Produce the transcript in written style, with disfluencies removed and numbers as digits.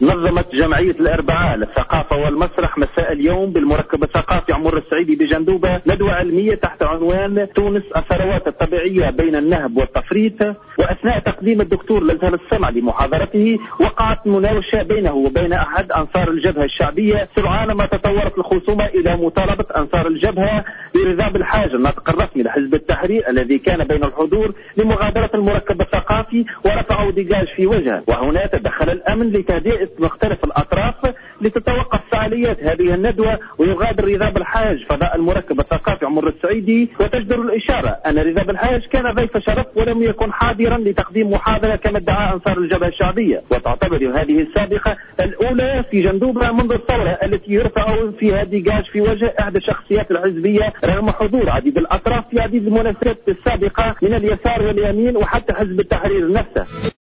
نظمت جمعية الأربعاء للثقافة والمسرح مساء اليوم بالمركب الثقافي عمر السعيدي بجندوبة ندوة علمية تحت عنوان تونس الثروات الطبيعية بين النهب والتفريط. وأثناء تقديم الدكتور لازهر السمع لمحاضرته وقعت مناوشة بينه وبين أحد أنصار الجبهة الشعبية، سرعان ما تطورت الخصومة إلى مطالبة أنصار الجبهة برضا بالحاج الناطق الرسمي لحزب التحرير الذي كان بين الحضور لمغادرة المركب الثقافي ورفعوا دجاج في وجهه. وهنا تدخل الأمن لتهدئة مختلف الأطراف لتتوقف فعاليات هذه الندوة ويغادر رضا بالحاج فضاء المركب الثقافي عمر السعيدي. وتجدر الإشارة أن رضا بالحاج كان ضيف شرف ولم يكن حاضرا لتقديم محاضرة كما ادعى أنصار الجبهة الشعبية، وتعتبر هذه السابقة الأولى في جندوبة منذ الثورة التي يرفع فيها دجاج في وجه إحدى الشخصيات الحزبية رغم حضور عديد الأطراف في عديد المناسبات السابقة من اليسار واليمين وحتى حزب التحرير نفسه.